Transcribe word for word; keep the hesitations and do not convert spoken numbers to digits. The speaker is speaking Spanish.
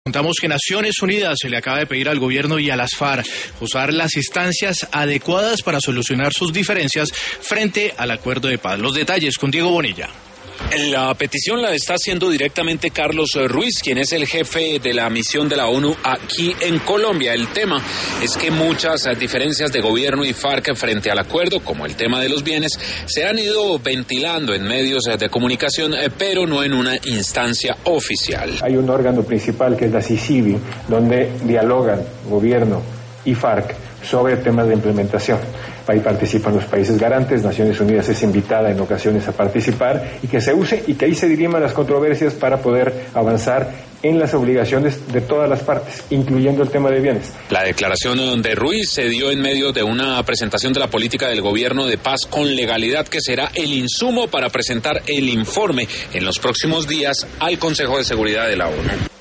Contamos que Naciones Unidas se le acaba de pedir al gobierno y a las FARC usar las instancias adecuadas para solucionar sus diferencias frente al acuerdo de paz. Los detalles con Diego Bonilla. La petición la está haciendo directamente Carlos Ruiz, quien es el jefe de la misión de la ONU aquí en Colombia. El tema es que muchas diferencias de gobierno y FARC frente al acuerdo, como el tema de los bienes, se han ido ventilando en medios de comunicación, pero no en una instancia oficial. Hay un órgano principal que es la CICIBI, donde dialogan gobierno y FARC sobre temas de implementación. Ahí participan los países garantes, Naciones Unidas es invitada en ocasiones a participar y que se use y que ahí se diriman las controversias para poder avanzar en las obligaciones de todas las partes, incluyendo el tema de bienes. La declaración de Ruiz se dio en medio de una presentación de la política del gobierno de paz con legalidad, que será el insumo para presentar el informe en los próximos días al Consejo de Seguridad de la ONU.